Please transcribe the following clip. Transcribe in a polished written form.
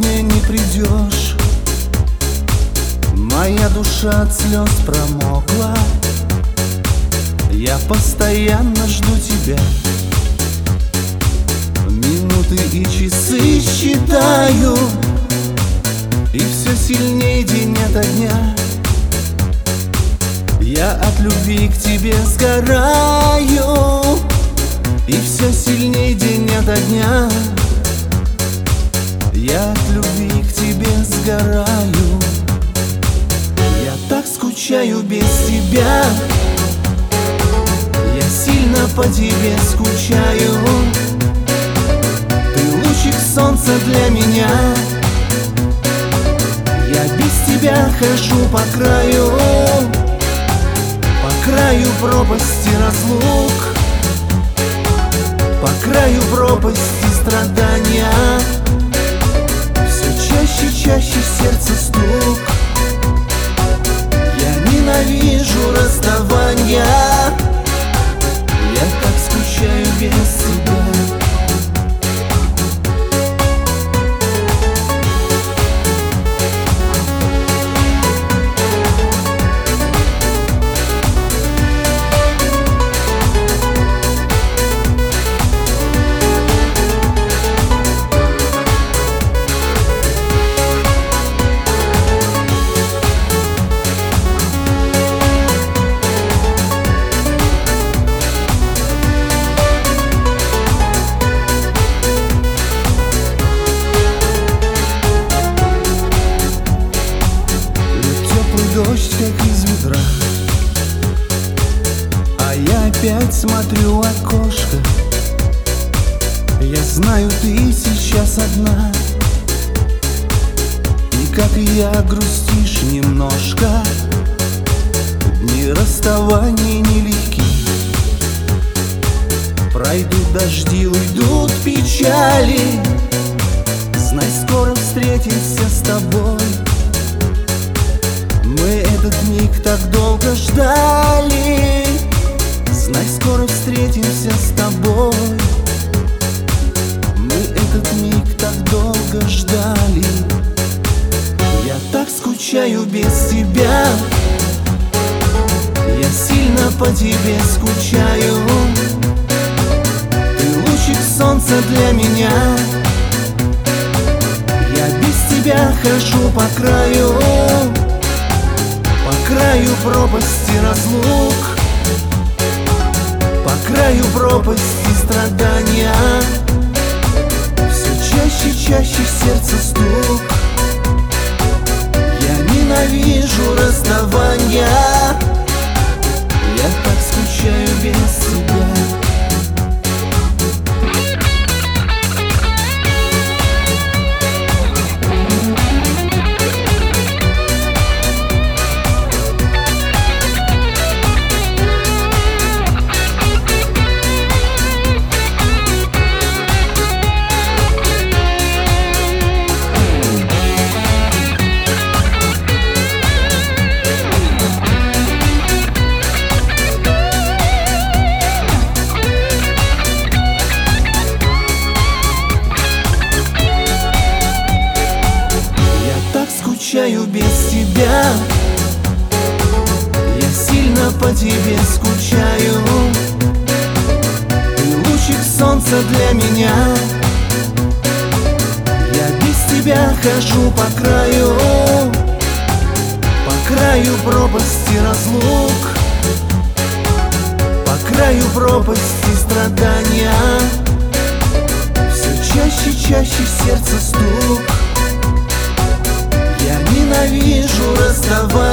сегодня не придешь. Моя душа от слез промокла. Я постоянно жду тебя. Минуты и часы считаю, и все сильнее день ото дня. Я от любви к тебе сгораю, и все сильнее день ото дня. Я от любви к тебе сгораю. Я так скучаю без тебя. Я сильно по тебе скучаю. Ты лучик солнца для меня. Я без тебя хожу по краю пропасти разлук, по краю пропасти страдания. Все чаще в сердце стук. Я ненавижу расставания. Я так скучаю без тебя. Дождь как из ведра, а я опять смотрю в окошко. Я знаю, ты сейчас одна, и как и я грустишь немножко. Дни расставания нелегки. Пройдут дожди, уйдут печали. Знай, скоро встретимся с тобой. Мы этот миг так долго ждали. Знай, скоро встретимся с тобой. Мы этот миг так долго ждали. Я так скучаю без тебя. Я сильно по тебе скучаю. Ты лучик солнца для меня. Я без тебя хожу по краю пропасти разлук, по краю пропасти страдания. Все чаще в сердце стук. Я ненавижу расставания. Я так скучаю без тебя. Скучаю без тебя. Я сильно по тебе скучаю. Ты лучик солнца для меня. Я без тебя хожу по краю пропасти разлук, по краю пропасти страдания. Все чаще в сердце стук. Я ненавижу расставания.